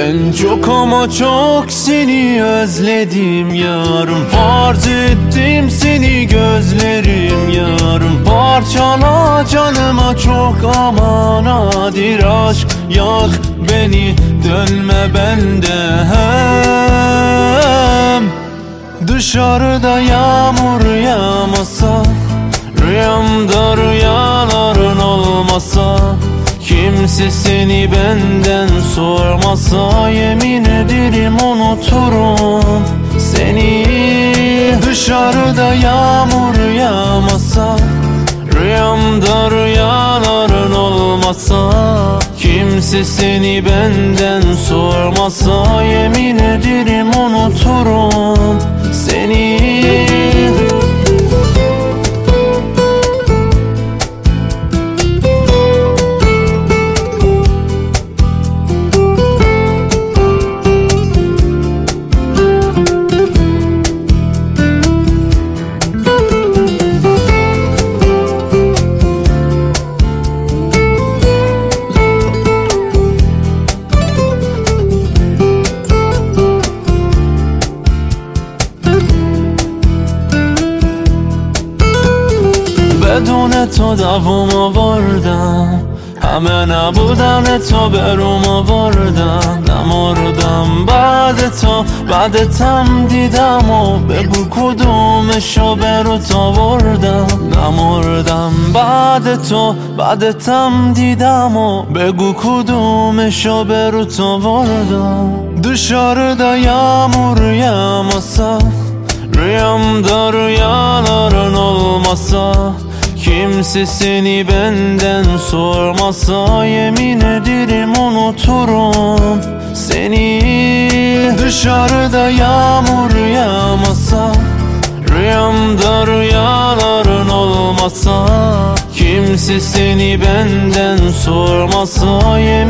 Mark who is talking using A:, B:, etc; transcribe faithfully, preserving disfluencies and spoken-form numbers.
A: Ben çok ama çok seni özledim yarım. Farz ettim seni gözlerim yarım. Parçala canıma çok ama nadir aşk. Yak beni, dönme benden. Dışarıda yağmur yağmasa, rüyamda rüyaların olmasa, kimse seni benden sormasa, yemin ederim unuturum seni. Dışarıda yağmur yağmasa, rüyamda rüyaların olmasa, kimse seni benden sormasa, yemin ederim unuturum seni. بدون تو دووم آوردم، همه نبودن تو بروم آوردم. نمردم بعد تو، بعدتم دیدم و بگو کدومشو بروت آوردم. نمردم بعد تو، بعدتم دیدم و بگو کدومشو بروت آوردم. Dışarıda yağmur yağmasa, rüyamda rüyaların olmasa, kimse seni benden sormasa, yemin ederim unuturum seni. Dışarıda yağmur yağmasa, rüyamda rüyaların olmasa, kimse seni benden sormasa, yemin